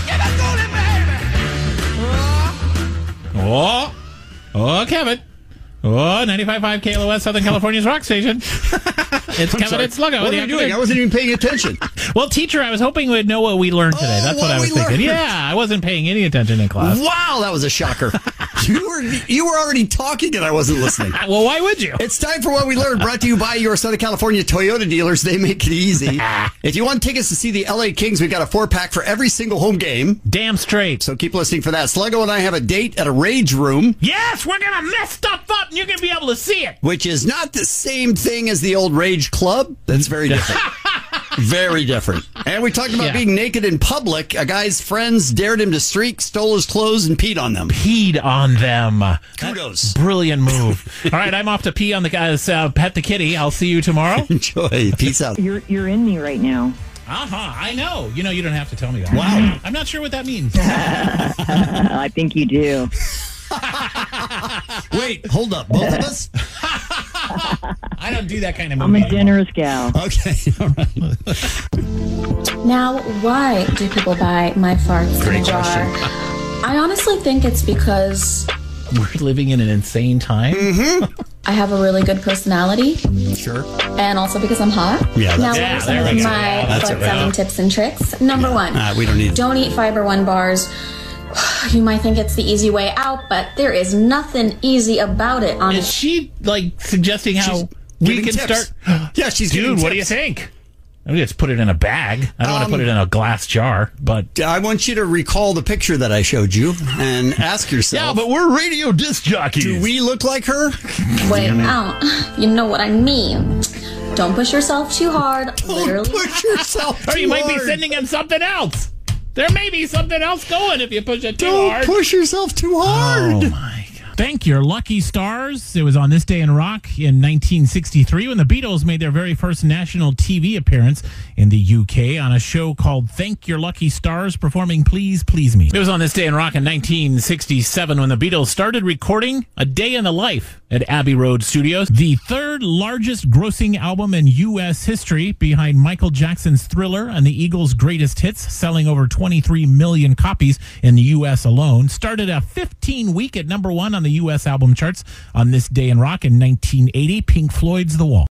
Oh, oh, Kevin. Oh, ninety-five point five K L O S, Southern California's rock station. It's I'm Kevin sorry. and Sluggo. What with are the you doing? afternoon. I wasn't even paying attention. Well, teacher, I was hoping we'd know what we learned today. Oh, That's what, what I was we thinking. learned. Yeah, I wasn't paying any attention in class. Wow, that was a shocker. You were you were already talking and I wasn't listening. Well, why would you? It's time for What We Learned, brought to you by your Southern California Toyota dealers. They make it easy. If you want tickets to see the L A Kings, we've got a four-pack for every single home game. Damn straight. So keep listening for that. Sluggo and I have a date at a Rage Room, Yes, we're going to mess stuff up and you're going to be able to see it. which is not the same thing as the old Rage Club. That's very different. Very different. And we talked about Yeah. being naked in public. A guy's friends dared him to streak, stole his clothes, and peed on them. Peed on them. Kudos. Brilliant move. All right, I'm off to pee on the guy's uh, pet the kitty. I'll see you tomorrow. Enjoy. Peace out. You're you're in me right now. Uh-huh, I know. You know, you don't have to tell me that. Wow. I'm not sure what that means. I think you do. Wait, hold up. Both of us? I don't do that kind of I'm movie a generous gal. Okay, all right. Now, why do people buy my farts in a jar? I honestly think it's because we're living in an insane time. Mm-hmm. I have a really good personality. Sure. And also because I'm hot. Yeah, now, that's- what yeah, are some there of we go. my That's foot it, right. selling tips and tricks? Number one, Uh, we don't need don't eat Fiber One bars. You might think it's the easy way out, but there is nothing easy about it. On Is she like suggesting how we giving can tips. start? Yeah, she's Dude, giving what do you tips. think? I mean, just put it in a bag. I don't want Um, to put it in a glass jar, but I want you to recall the picture that I showed you and ask yourself. Yeah, but we're radio disc jockeys. Do we look like her? Wait, oh, you know what I mean. Don't push yourself too hard. Don't Literally. push yourself or too you might be hard. sending him something else. There may be something else going if you push it too Don't hard. push yourself too hard. Oh my God. Thank your lucky stars. It was on This Day in Rock in nineteen sixty-three when the Beatles made their very first national T V appearance in the U K on a show called Thank Your Lucky Stars, performing Please Please Me. It was on This Day in Rock in nineteen sixty-seven when the Beatles started recording A Day in the Life at Abbey Road Studios, the third largest grossing album in U S history behind Michael Jackson's Thriller and the Eagles' Greatest Hits, selling over twenty-three million copies in the U S alone. Started a fifteen week at number one on the U S album charts on This Day in Rock in nineteen eighty, Pink Floyd's The Wall.